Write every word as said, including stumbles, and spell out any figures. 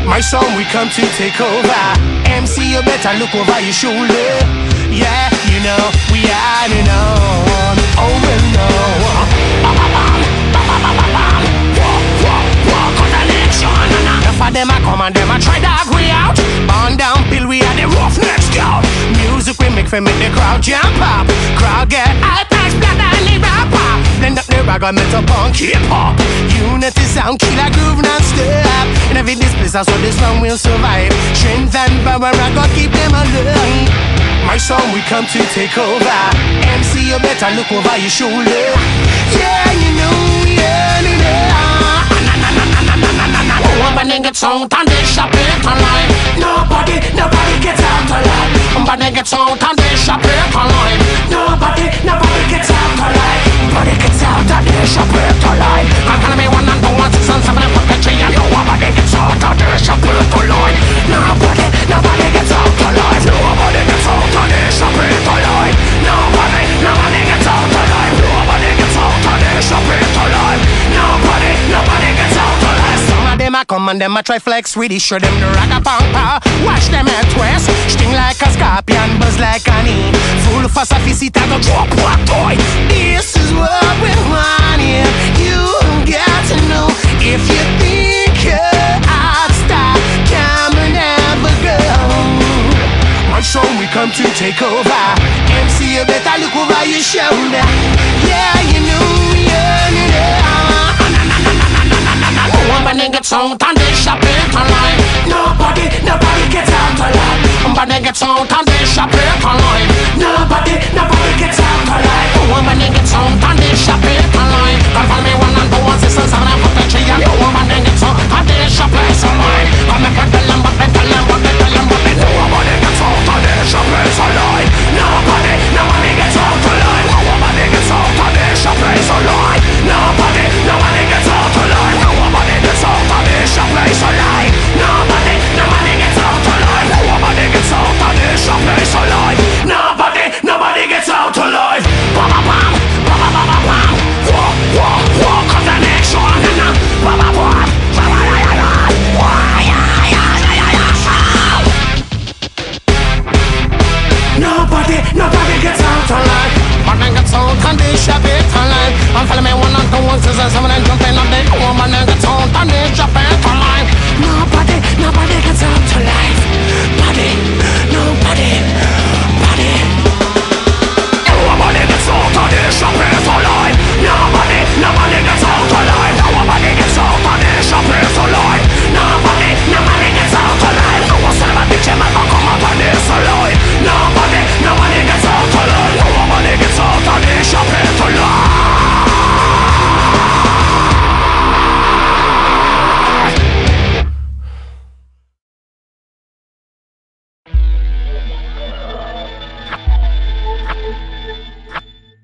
My song, we come to take over. M C, you better look over your shoulder. Yeah, you know, we are the known. Oh, well, no. Enough of them a come and them a try to agree out. Burn down pill, we are the roughnecks scout. Music we make for make the crowd jump up. Crowd get high, thanks, blood and the rapper. Blend up the ragga metal punk hip hop. Unity sound, killer groove non-stop. In every this place, that's what this one will survive. Strength and power, I gotta keep them alive. My song, we come to take over. M C, you better look over your shoulder. Yeah, you know, yeah, you know. Nobody gets out and they shop it online. Nobody, nobody gets out alive. Nobody gets out and they shop it online. Nobody, nobody gets out alive. Nobody gets out and they shop it alive. I'm gonna be one and two, one, six and seven and fucking three. And nobody gets out and they shop it alive. Nobody, nobody gets out alive. Nobody gets out and they shop it alive. Nobody, nobody gets out alive. Nobody gets out and they shop it alive. Nobody, nobody gets out alive. Some of them a come and them a try flex with it. Show them the ragga pampa. Watch them at twist. Sting like a scorpion, buzz like an e. Full of sophisticated, go drop what toy. This is what we want here. You got to know if you think I'd stop, come and have a go. My song, we come to take over. M C, you better look over your shoulder. Yeah, you know, yeah, you know. Nobody gets out and they shop it online. Nobody, nobody gets out alive. Nobody gets out and they shop it online. Nobody, nobody gets out alive. Nobody gets out and they shop it online. Come for me one and two, one, six and seven and put the tree. And nobody gets out and they shop it online. Come and tell them what they tell them what they tell them what they do. Nobody gets out and they shop it online. Nobody, nobody gets out alive. Nobody gets out and they shop it online. Nobody, nobody gets out alive. Nobody gets out and they shop it alive. Nobody, nobody gets out alive. Nobody gets out and they shop it alive. Nobody, nobody gets out alive. Bam, bam, bam, bam, bam, bam. Walk, walk, walk on the next one. Bam, bam, bam. Nobody, nobody gets out alive. Nobody gets out and they shop it alive. I'm following me one and two, one, six and seven and jumping up the woman and gets out and they shop it